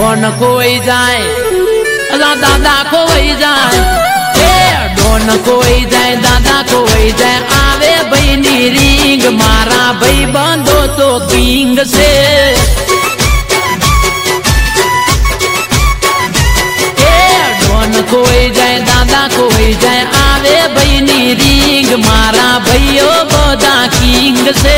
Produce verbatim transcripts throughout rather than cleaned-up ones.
Done कोई जाए अला दादा कोई जाए ए डोन कोई जाए दादा कोई जाए आवे बहनी रिंग मारा भाई बंदो तो किंग से कोई जाए दादा कोई जाए आवे बहनी रिंग मारा भैयो बोदा किंग से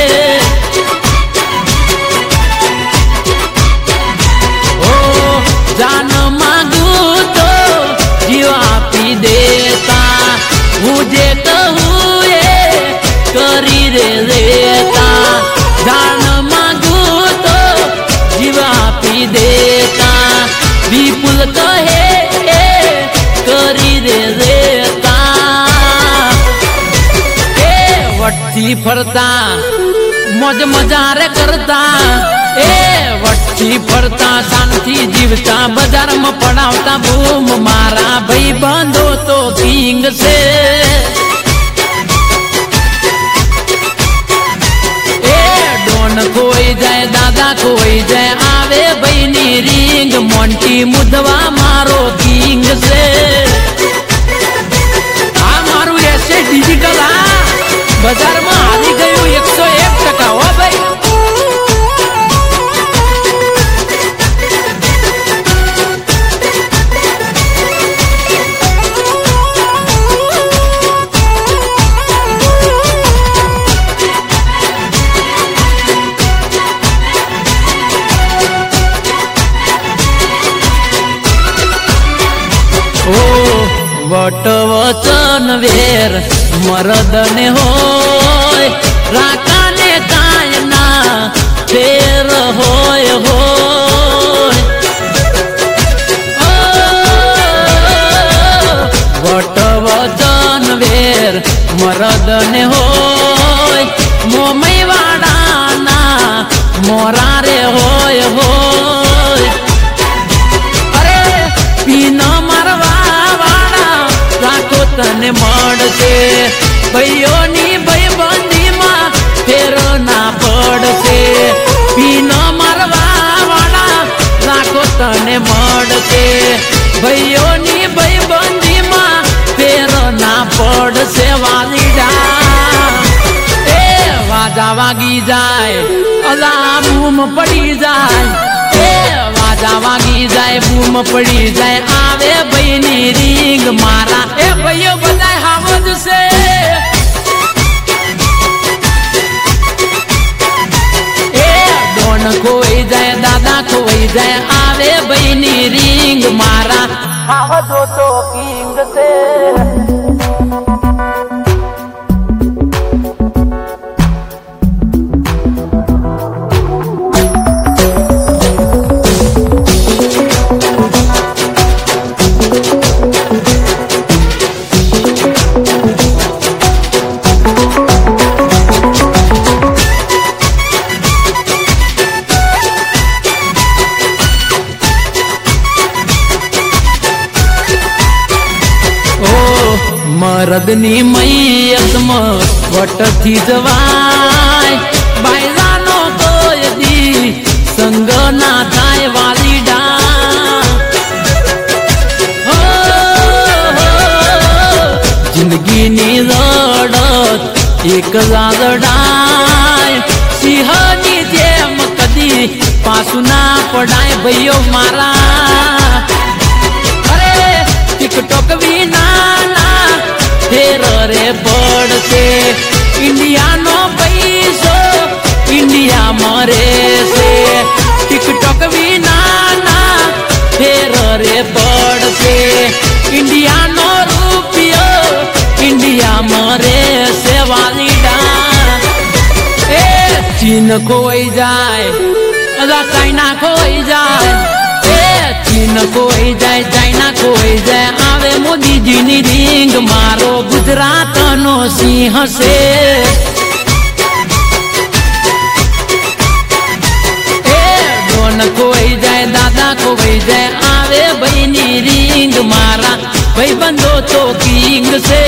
ओ जान मांगू तो जीवा पी देता मुझे कहूँ ये करी रे देता जान मांगू तो जीवा पी देता विपुल कहे करी रे देता ए वट्टी फरता मौज मजार करता ए वट्टी फरता शांति जीवता बाजार में पड़ावता बूम मारा भाई बंदो तो किंग से ए डोन कोई जाए दादा कोई जाए आवे बहनी रिंग मोंटी मुदवा मारो किंग से आ मारू ऐसे डिजिटल आ बाजार में हारी गयो एक सौ एक टका हो भाई वट वचन वेर मरदने होय राकाने कायना फेर होय होय वट वचन वेर मरदने होय मोमई वाडाना मोरा रे होय होय अरे पीना मारवा तने मड़ से भैयो नी भाई बंदी माँ फेरो ना पड़ से पीना मरवा वाला राखो तने मड़ से भैयो नी भाई बंदी माँ फेरो ना पड़ से वाली डा ए वाजा वागी जाए अला बूम पड़ी जाए ए वाजा वागी जाए बूम पड़ी जाए आवे बहनी रिंग मारा ए भैया बजाए हावज से ए डोन कोई जाए दादा कोई जाए आवे बहनी रिंग मारा हावज तो किंग से मरदनी मैयत में वट थी जवाय बायजानो तो यदि संग ना थाय वाली डा हो, हो जिंदगी नी लड़त एक लादड़ाय सिंहनी जेम कदी पासु ना पड़ाए भैयो मारा अरे टिकटॉक भी ना फेर रे बड़ से इंडिया नो पैसो इंडिया मरे से टिकटॉक भी नाना फेर रे बड़ से इंडिया नो रुपयो इंडिया मरे से वाली डा ए चीन कोई जाए अला चाइना कोई जाए चीन कोई जाए चाइना कोई जाए आवे मोदी जी नी रिंग मारो गुजरात नो सिंह से ए डोन कोई जाए दादा कोई जाए आवे बहनी रिंग मारा भाई बंदो तो किंग से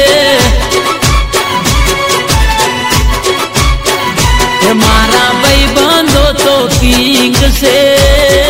मारा भाई बंदो तो किंग से।